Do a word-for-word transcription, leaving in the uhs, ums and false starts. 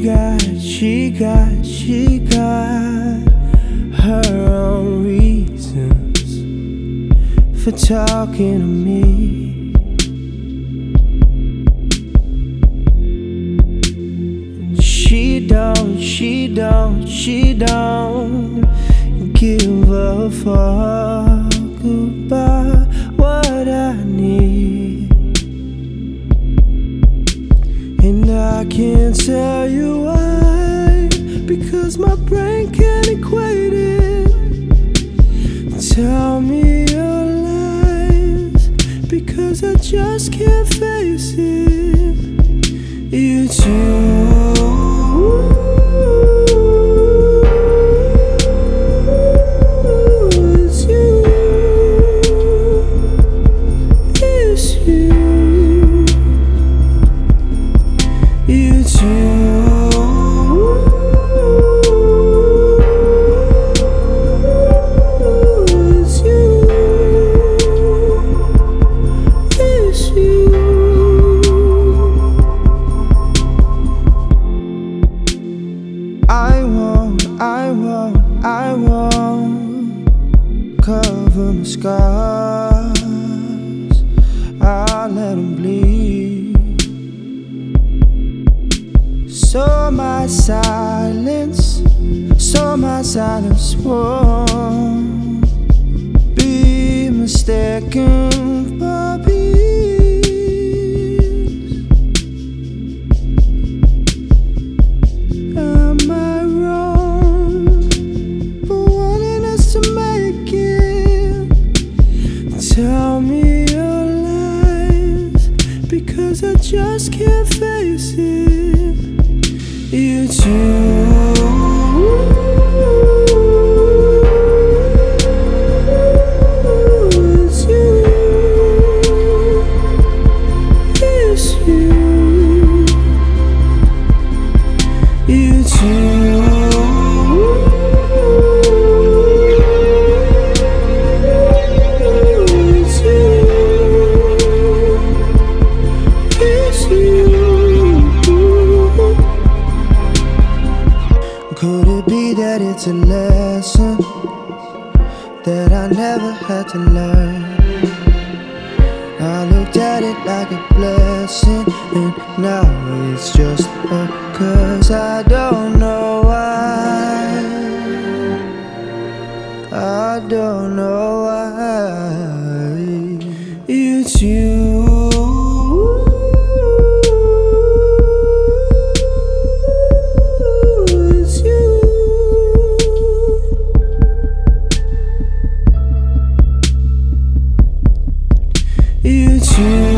got, she got, she got her own reasons for talking to me. She don't, she don't, she don't give a fuck about what I need. And I can't tell you why, because my brain can't equate it. Tell me your lies, because I just can't face it. It's you. I won't, I won't, I won't cover my scars. I'll let them bleed. So my silence, so my silence won't be mistaken for peace. Tell me your lies, because I just can't face it. It's you. It's you. It's you. It's you. Could it be that it's a lesson that I never had to learn? I looked at it like a blessing, and now it's just a curse. I don't know why, I don't know why. It's you. It's you.